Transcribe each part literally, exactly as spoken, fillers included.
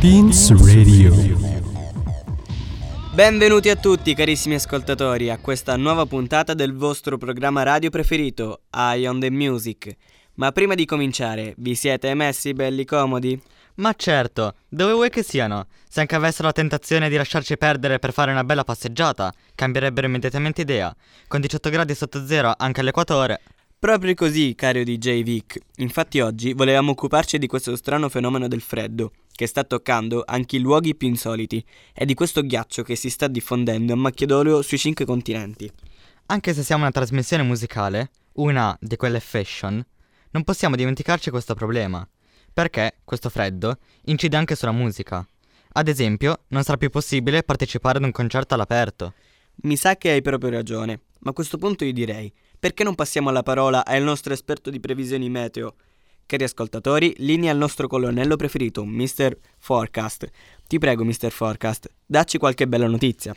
Teens Radio. Benvenuti a tutti carissimi ascoltatori a questa nuova puntata del vostro programma radio preferito, Eye on the Music. Ma prima di cominciare, vi siete messi belli comodi? Ma certo, dove vuoi che siano? Se anche avessero la tentazione di lasciarci perdere per fare una bella passeggiata, cambierebbero immediatamente idea. Con diciotto gradi sotto zero anche all'equatore. Proprio così, caro D J Vic. Infatti oggi volevamo occuparci di questo strano fenomeno del freddo, che sta toccando anche i luoghi più insoliti, e di questo ghiaccio che si sta diffondendo a macchia d'olio sui cinque continenti. Anche se siamo una trasmissione musicale, una di quelle fashion, non possiamo dimenticarci questo problema, perché questo freddo incide anche sulla musica. Ad esempio, non sarà più possibile partecipare ad un concerto all'aperto. Mi sa che hai proprio ragione, ma a questo punto io direi, perché non passiamo la parola al nostro esperto di previsioni meteo? Cari ascoltatori, linea al nostro colonnello preferito, mister Forecast. Ti prego, mister Forecast, dacci qualche bella notizia.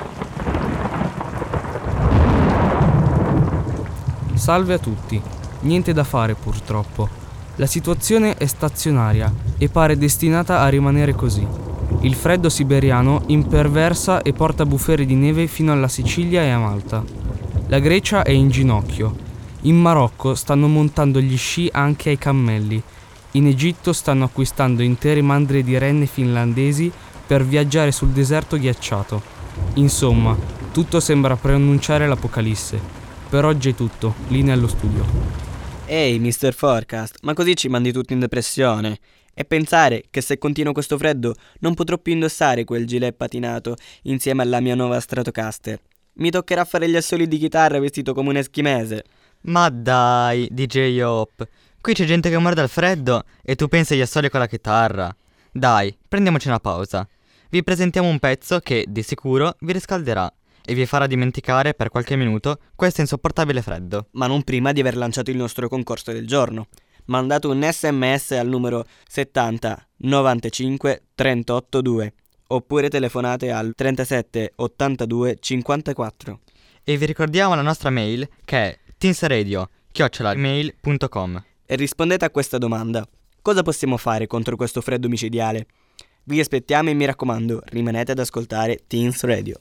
Salve a tutti. Niente da fare purtroppo. La situazione è stazionaria e pare destinata a rimanere così. Il freddo siberiano imperversa e porta bufere di neve fino alla Sicilia e a Malta. La Grecia è in ginocchio. In Marocco stanno montando gli sci anche ai cammelli. In Egitto stanno acquistando intere mandrie di renne finlandesi per viaggiare sul deserto ghiacciato. Insomma, tutto sembra preannunciare l'apocalisse. Per oggi è tutto. Linea allo studio. Ehi, mister Forecast, ma così ci mandi tutti in depressione. E pensare che se continuo questo freddo non potrò più indossare quel gilet patinato insieme alla mia nuova Stratocaster. Mi toccherà fare gli assoli di chitarra vestito come un eschimese. Ma dai, D J Hop, qui c'è gente che muore dal freddo e tu pensi agli assoli con la chitarra. Dai, prendiamoci una pausa. Vi presentiamo un pezzo che, di sicuro, vi riscalderà e vi farà dimenticare per qualche minuto questo insopportabile freddo. Ma non prima di aver lanciato il nostro concorso del giorno. Mandate un sms al numero settanta novantacinque trentotto due oppure telefonate al trentasette ottantadue cinquantaquattro. E vi ricordiamo la nostra mail che è teensradio chiocciola gmail punto com. E rispondete a questa domanda: cosa possiamo fare contro questo freddo micidiale? Vi aspettiamo e mi raccomando, rimanete ad ascoltare Teens Radio.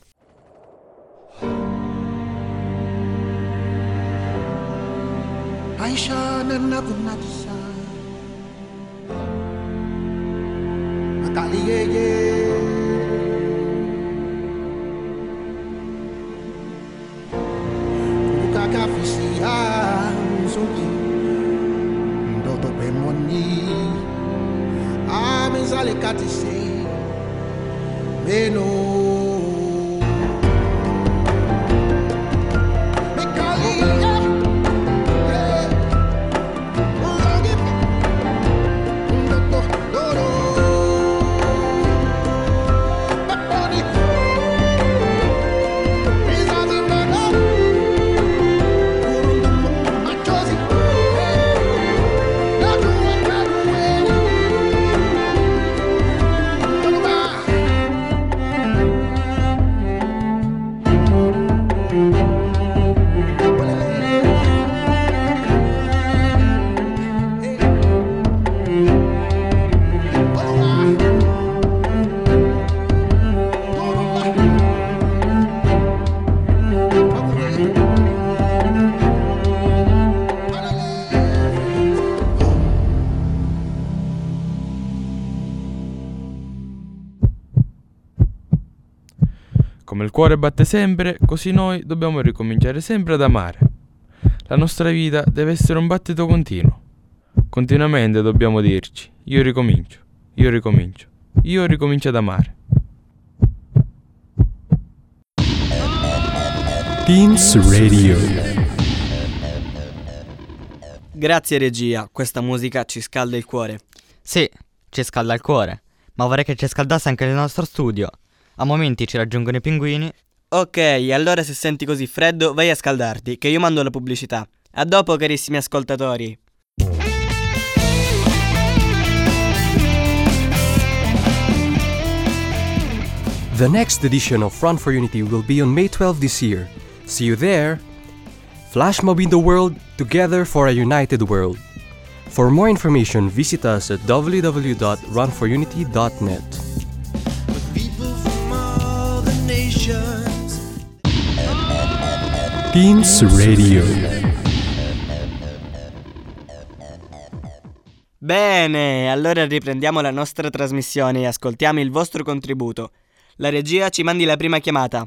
Aisha nana kunatisa Akali yeye Kukaka fisia Suki Ndoto pemoni Amezale katise Beno Come il cuore batte sempre, così noi dobbiamo ricominciare sempre ad amare. La nostra vita deve essere un battito continuo. Continuamente dobbiamo dirci: io ricomincio, io ricomincio, io ricomincio ad amare. Teens Radio. Grazie regia, questa musica ci scalda il cuore. Sì, ci scalda il cuore, ma vorrei che ci scaldasse anche il nostro studio. A momenti ci raggiungono i pinguini. Ok, allora se senti così freddo vai a scaldarti, che io mando la pubblicità. A dopo carissimi ascoltatori. The next edition of Run for Unity will be on May twelfth this year. See you there! Flash mob in the world, together for a united world. For more information, visit us at w w w dot run for unity dot net. Teens Radio. Bene, allora riprendiamo la nostra trasmissione e ascoltiamo il vostro contributo. La regia ci mandi la prima chiamata.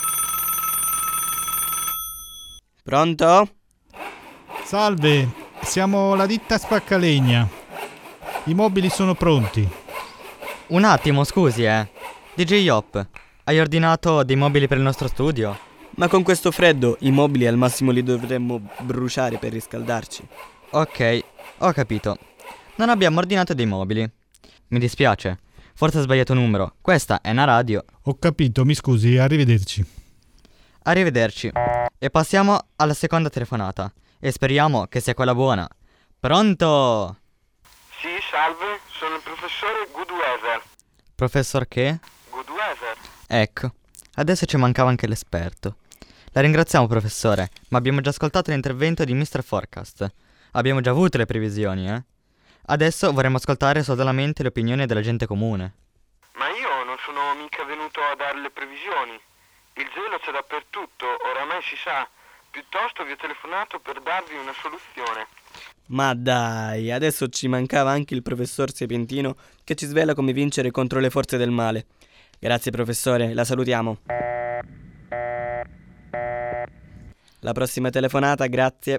Pronto? Salve, siamo la ditta Spaccalegna. I mobili sono pronti. Un attimo, scusi, eh. D J Hop, hai ordinato dei mobili per il nostro studio? Ma con questo freddo i mobili al massimo li dovremmo bruciare per riscaldarci. Ok, ho capito. Non abbiamo ordinato dei mobili. Mi dispiace, forse ho sbagliato numero. Questa è una radio. Ho capito, mi scusi, arrivederci. Arrivederci. E passiamo alla seconda telefonata. E speriamo che sia quella buona. Pronto? Sì, salve, sono il professore Goodweather. Professor che? Goodweather. Ecco, adesso ci mancava anche l'esperto. La ringraziamo, professore, ma abbiamo già ascoltato l'intervento di mister Forecast. Abbiamo già avuto le previsioni, eh? Adesso vorremmo ascoltare solamente le opinioni della gente comune. Ma io non sono mica venuto a dare le previsioni. Il gelo c'è dappertutto, oramai si sa. Piuttosto vi ho telefonato per darvi una soluzione. Ma dai, adesso ci mancava anche il professor Sapientino che ci svela come vincere contro le forze del male. Grazie professore, la salutiamo. La prossima telefonata, grazie.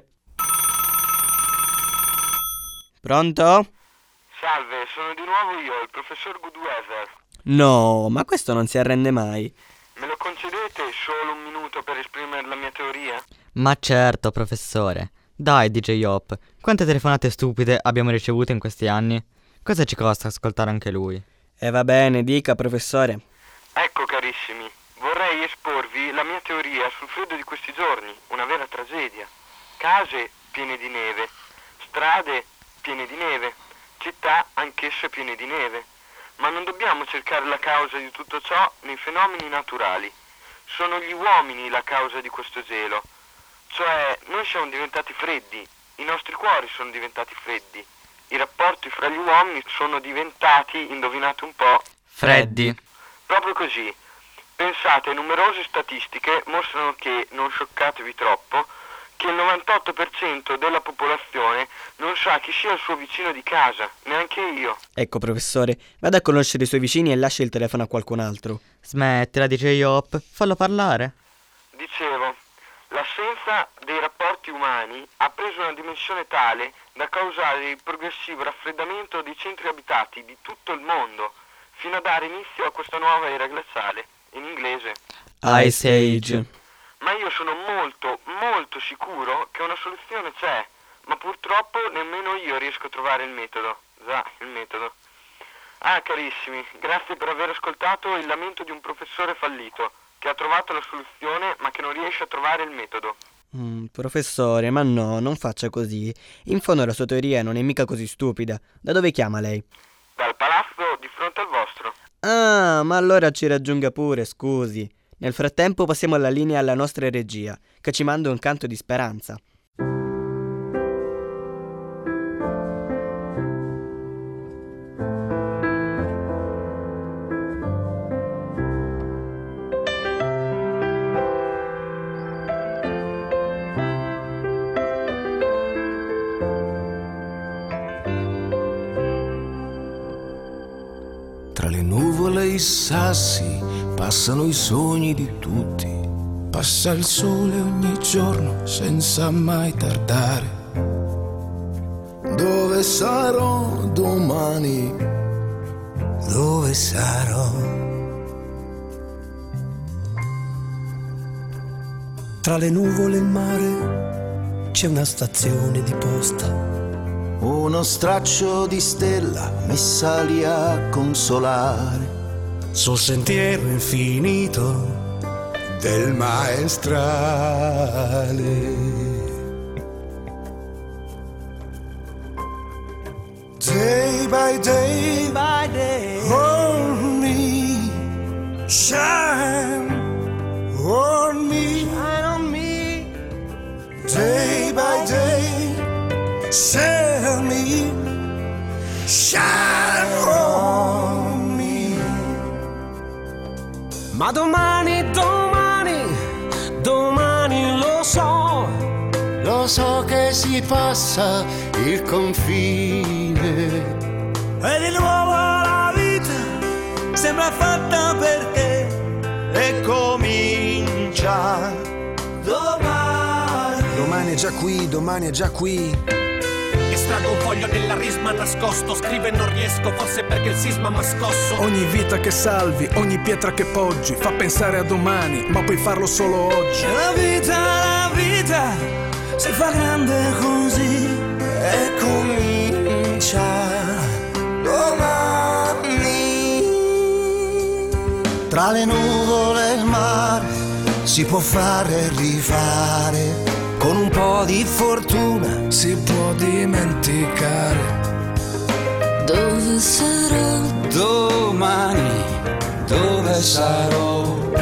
Pronto? Salve, sono di nuovo io, il professor Goodweather. No, ma questo non si arrende mai. Me lo concedete solo un minuto per esprimere la mia teoria? Ma certo, professore. Dai, D J Hop, quante telefonate stupide abbiamo ricevuto in questi anni? Cosa ci costa ascoltare anche lui? E va bene, dica professore. Ecco carissimi, vorrei esporvi la mia teoria sul freddo di questi giorni, una vera tragedia. Case piene di neve, strade piene di neve, città anch'esse piene di neve. Ma non dobbiamo cercare la causa di tutto ciò nei fenomeni naturali. Sono gli uomini la causa di questo gelo. Cioè, noi siamo diventati freddi, i nostri cuori sono diventati freddi, i rapporti fra gli uomini sono diventati, indovinate un po', freddi. Proprio così. Pensate, numerose statistiche mostrano che, non scioccatevi troppo, che il novantotto per cento della popolazione non sa chi sia il suo vicino di casa, neanche io. Ecco professore, vada a conoscere i suoi vicini e lascia il telefono a qualcun altro. Smettila, D J Hop, fallo parlare. Dicevo, l'assenza dei rapporti umani ha preso una dimensione tale da causare il progressivo raffreddamento dei centri abitati di tutto il mondo, fino a dare inizio a questa nuova era glaciale, in inglese Ice Age. Ma io sono molto, molto sicuro che una soluzione c'è, ma purtroppo nemmeno io riesco a trovare il metodo. Già, il metodo. Ah, carissimi, grazie per aver ascoltato il lamento di un professore fallito, che ha trovato la soluzione ma che non riesce a trovare il metodo. Mm, professore, ma no, non faccia così. In fondo la sua teoria non è mica così stupida. Da dove chiama lei? Dal palazzo di fronte al vostro. Ah, ma allora ci raggiunga pure, scusi. Nel frattempo passiamo alla linea alla nostra regia, che ci manda un canto di speranza. Tra le nuvole e i sassi passano i sogni di tutti. Passa il sole ogni giorno senza mai tardare. Dove sarò domani? Dove sarò? Tra le nuvole e il mare c'è una stazione di posta. Uno straccio di stella mi salì a consolare. Sul sentiero infinito del maestrale. Day by day, by day, on me, shine on me, shine on me. Day by day, shine on me, shine on me. Ma domani, domani, domani lo so, lo so che si passa il confine. E di nuovo la vita sembra fatta per te e comincia domani. Domani è già qui, domani è già qui. Estraggo un foglio nella risma nascosto, scrivo e non riesco, forse perché il sisma m'ha scosso. Ogni vita che salvi, ogni pietra che poggi, fa pensare a domani, ma puoi farlo solo oggi. La vita, la vita si fa grande così e comincia domani. Tra le nuvole e il mare si può fare e rifare, con un po' di fortuna si può dimenticare. Dove sarò domani, dove sarò?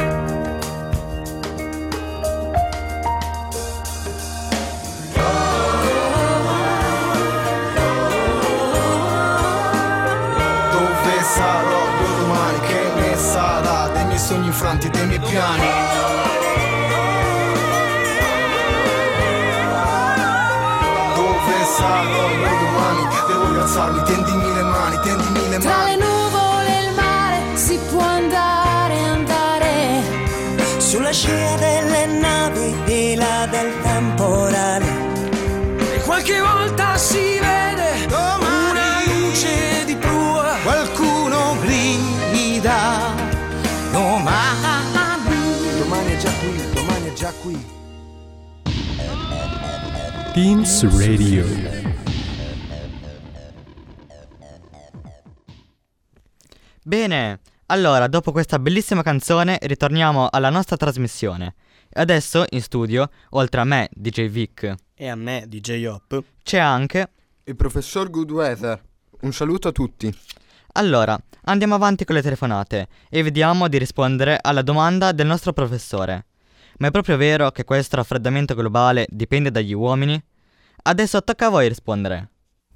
Dove sarò domani, che ne sarà dei miei sogni infranti, dei miei piani? Sarò domani, devo rialzarmi, tendimi le mani, tendimi le mani. Tra le nuvole e il mare si può andare, andare sulla scia delle navi, di là del temporale. E qualche volta si vede domani una luce di prua, qualcuno grida domani. Domani è già qui, domani è già qui. Teens Radio. Bene, allora dopo questa bellissima canzone ritorniamo alla nostra trasmissione. E adesso in studio, oltre a me, D J Vic, e a me, D J Hop, c'è anche il professor Goodweather. Un saluto a tutti. Allora, andiamo avanti con le telefonate e vediamo di rispondere alla domanda del nostro professore. Ma è proprio vero che questo raffreddamento globale dipende dagli uomini? Adesso tocca a voi rispondere.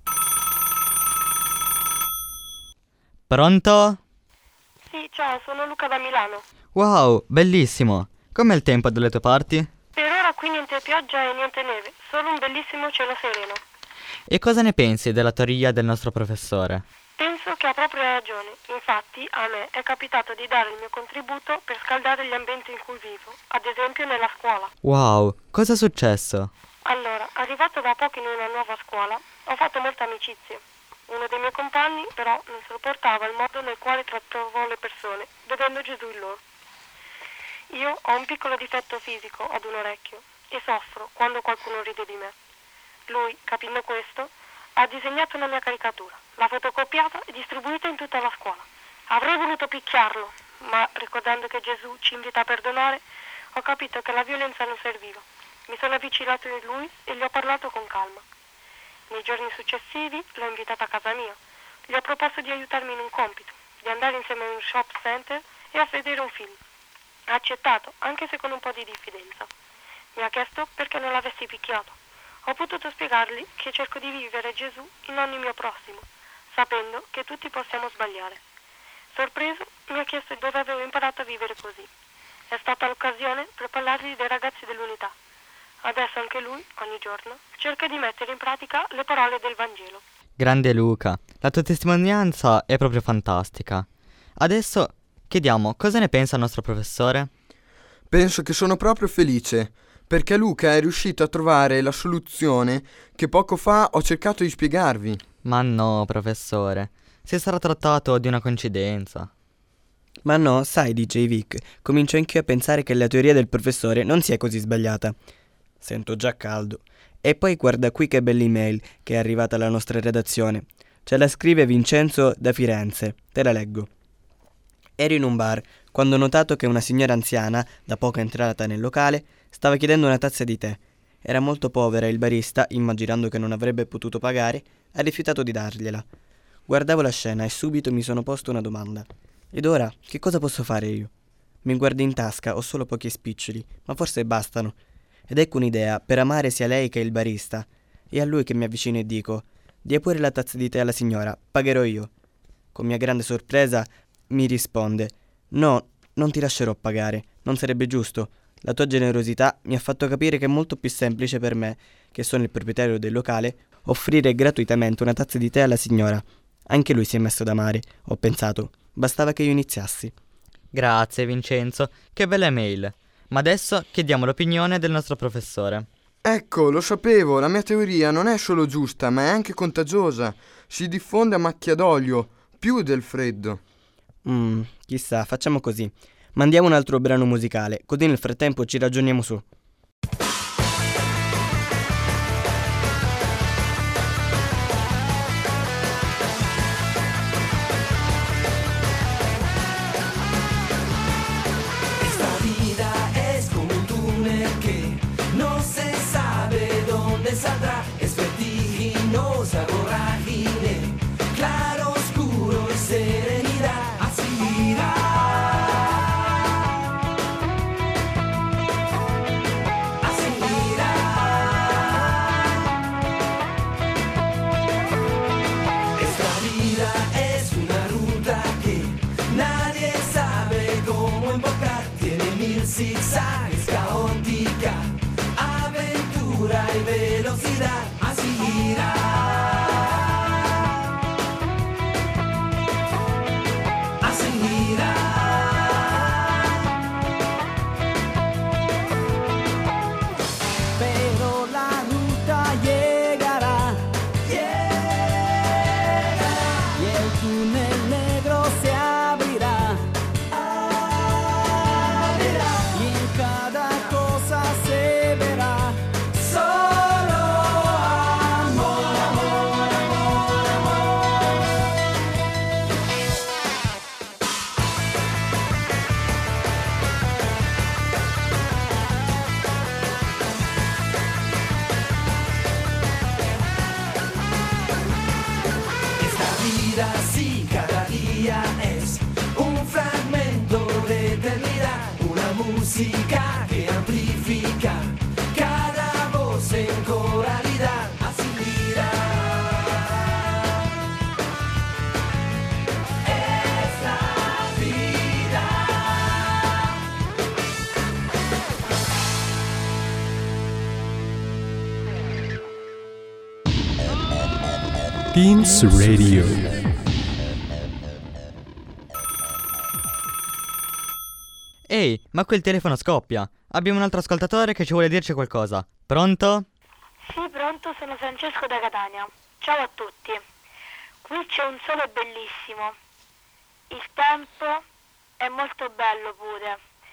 Pronto? Sì, ciao, sono Luca da Milano. Wow, bellissimo. Com'è il tempo dalle tue parti? Per ora qui niente pioggia e niente neve, solo un bellissimo cielo sereno. E cosa ne pensi della teoria del nostro professore? Penso che ha proprio ragione. Infatti, a me è capitato di dare il mio contributo per scaldare gli ambienti in cui vivo, ad esempio nella scuola. Wow, cosa è successo? Allora, arrivato da poco in una nuova scuola, ho fatto molte amicizie. Uno dei miei compagni, però, non sopportava il modo nel quale trattavo le persone, vedendo Gesù in loro. Io ho un piccolo difetto fisico ad un orecchio e soffro quando qualcuno ride di me. Lui, capendo questo, ha disegnato una mia caricatura, l'ha fotocopiata e distribuita in tutta la scuola. Avrei voluto picchiarlo, ma ricordando che Gesù ci invita a perdonare, ho capito che la violenza non serviva. Mi sono avvicinato a lui e gli ho parlato con calma. Nei giorni successivi l'ho invitato a casa mia. Gli ho proposto di aiutarmi in un compito, di andare insieme in un shop center e a vedere un film. Ha accettato, anche se con un po' di diffidenza. Mi ha chiesto perché non l'avessi picchiato. Ho potuto spiegargli che cerco di vivere Gesù in ogni mio prossimo, sapendo che tutti possiamo sbagliare. Sorpreso, mi ha chiesto dove avevo imparato a vivere così. È stata l'occasione per parlargli dei ragazzi dell'unità. Adesso anche lui, ogni giorno, cerca di mettere in pratica le parole del Vangelo. Grande Luca, la tua testimonianza è proprio fantastica. Adesso chiediamo cosa ne pensa il nostro professore? Penso che sono proprio felice, perché Luca è riuscito a trovare la soluzione che poco fa ho cercato di spiegarvi. Ma no, professore, si sarà trattato di una coincidenza. Ma no, sai D J Vic, comincio anch'io a pensare che la teoria del professore non sia così sbagliata. Sento già caldo. E poi guarda qui che bella email che è arrivata alla nostra redazione. Ce la scrive Vincenzo da Firenze. Te la leggo. Ero in un bar quando ho notato che una signora anziana, da poco entrata nel locale, stava chiedendo una tazza di tè. Era molto povera e il barista, immaginando che non avrebbe potuto pagare, ha rifiutato di dargliela. Guardavo la scena e subito mi sono posto una domanda. Ed ora, che cosa posso fare io? Mi guardo in tasca, ho solo pochi spiccioli, ma forse bastano. Ed ecco un'idea per amare sia lei che il barista. E a lui che mi avvicino e dico: dia pure la tazza di tè alla signora, pagherò io. Con mia grande sorpresa mi risponde: no, non ti lascerò pagare, non sarebbe giusto. La tua generosità mi ha fatto capire che è molto più semplice per me, che sono il proprietario del locale, offrire gratuitamente una tazza di tè alla signora. Anche lui si è messo da mare, ho pensato, bastava che io iniziassi. Grazie Vincenzo, che bella email. Ma adesso chiediamo l'opinione del nostro professore. Ecco, lo sapevo, la mia teoria non è solo giusta, ma è anche contagiosa. Si diffonde a macchia d'olio, più del freddo. Mm, chissà, facciamo così. Mandiamo un altro brano musicale, così nel frattempo ci ragioniamo su. Esta vida es como un túnel que no se sabe dónde saldrá. Es vertiginosa, vorágine, claro, oscuro y serenidad. Así irá. Zigzags, caótica, aventura y velocidad, así irá. Así irá. Pero la ruta llegará, llegará, y el túnel negro se abrirá. Sí, cada día es un fragmento de eternidad, una música que amplifica cada voz en coralidad, así irá. Es la vida. Teens Radio. Ehi, ma qui il telefono scoppia. Abbiamo un altro ascoltatore che ci vuole dirci qualcosa. Pronto? Sì, pronto, sono Francesco da Catania. Ciao a tutti. Qui c'è un sole bellissimo. Il tempo è molto bello pure.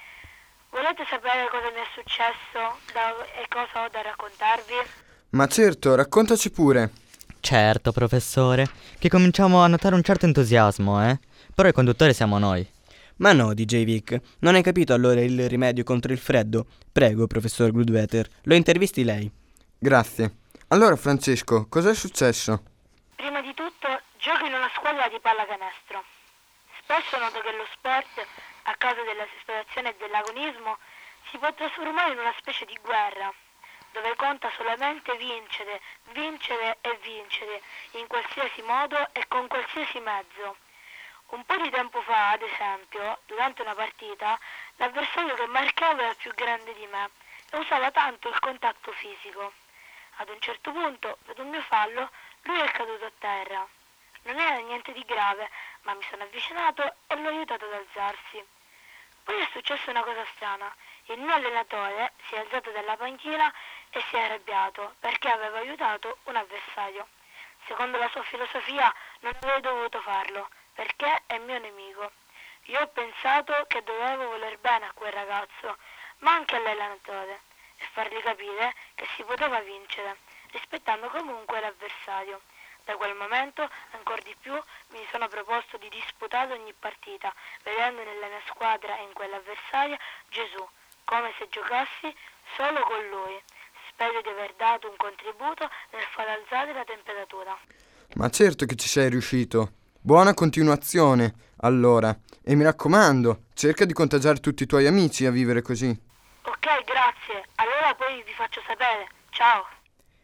Volete sapere cosa mi è successo da- e cosa ho da raccontarvi? Ma certo, raccontaci pure. Certo, professore, che cominciamo a notare un certo entusiasmo, eh? Però il conduttore siamo noi. Ma no, D J Vic, non hai capito allora il rimedio contro il freddo? Prego, professor Goodweather, lo intervisti lei. Grazie. Allora, Francesco, cos'è successo? Prima di tutto, gioco in una squadra di pallacanestro. Spesso noto che lo sport, a causa della situazione e dell'agonismo, si può trasformare in una specie di guerra, dove conta solamente vincere, vincere e vincere, in qualsiasi modo e con qualsiasi mezzo. Un po' di tempo fa, ad esempio, durante una partita, l'avversario che marcava era più grande di me e usava tanto il contatto fisico. Ad un certo punto, per un mio fallo, lui è caduto a terra. Non era niente di grave, ma mi sono avvicinato e l'ho aiutato ad alzarsi. Poi è successa una cosa strana. Il mio allenatore si è alzato dalla panchina e si è arrabbiato perché aveva aiutato un avversario. Secondo la sua filosofia non avrei dovuto farlo, perché è mio nemico. Io ho pensato che dovevo voler bene a quel ragazzo, ma anche all'allenatore, e fargli capire che si poteva vincere, rispettando comunque l'avversario. Da quel momento, ancora di più, mi sono proposto di disputare ogni partita, vedendo nella mia squadra e in quella avversaria Gesù, come se giocassi solo con lui. Spero di aver dato un contributo nel far alzare la temperatura. Ma certo che ci sei riuscito. Buona continuazione, allora. E mi raccomando, cerca di contagiare tutti i tuoi amici a vivere così. Ok, grazie. Allora poi vi faccio sapere. Ciao.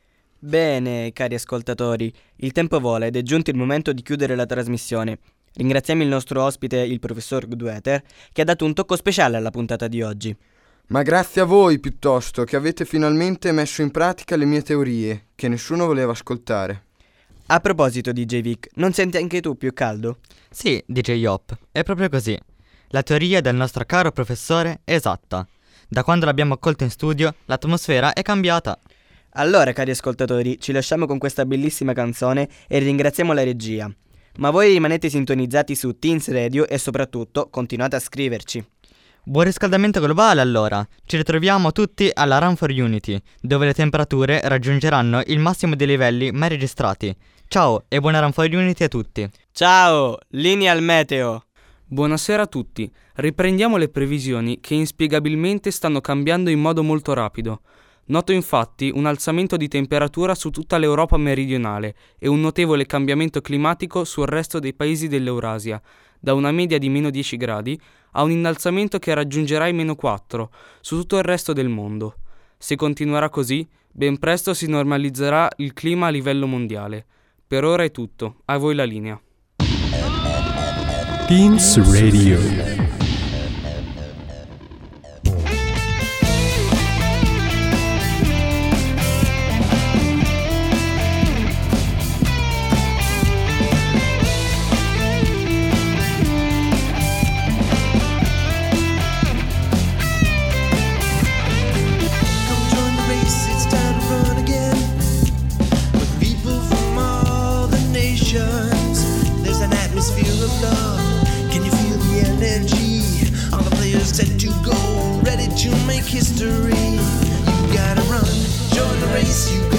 Bene, cari ascoltatori, il tempo vola ed è giunto il momento di chiudere la trasmissione. Ringraziamo il nostro ospite, il professor Goodwetter, che ha dato un tocco speciale alla puntata di oggi. Ma grazie a voi piuttosto, che avete finalmente messo in pratica le mie teorie, che nessuno voleva ascoltare. A proposito, D J Vic, non senti anche tu più caldo? Sì, D J Hop, è proprio così. La teoria del nostro caro professore è esatta. Da quando l'abbiamo accolto in studio, l'atmosfera è cambiata. Allora, cari ascoltatori, ci lasciamo con questa bellissima canzone e ringraziamo la regia. Ma voi rimanete sintonizzati su Teens Radio e soprattutto continuate a scriverci. Buon riscaldamento globale allora! Ci ritroviamo tutti alla Run for Unity, dove le temperature raggiungeranno il massimo dei livelli mai registrati. Ciao e buona Run for Unity a tutti! Ciao, linea al meteo! Buonasera a tutti. Riprendiamo le previsioni che inspiegabilmente stanno cambiando in modo molto rapido. Noto infatti un alzamento di temperatura su tutta l'Europa meridionale e un notevole cambiamento climatico sul resto dei paesi dell'Eurasia, da una media di meno dieci gradi a un innalzamento che raggiungerà i meno quattro su tutto il resto del mondo. Se continuerà così, ben presto si normalizzerà il clima a livello mondiale. Per ora è tutto, a voi la linea. Teens Radio. Set to go, ready to make history. You gotta run, join the race, you